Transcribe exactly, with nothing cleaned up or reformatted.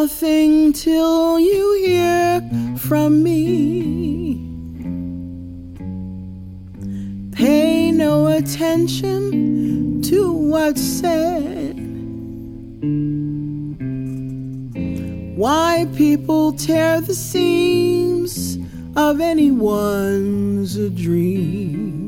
nothing till you hear from me. Pay no attention to what's said. Why people tear the seams of anyone's dream.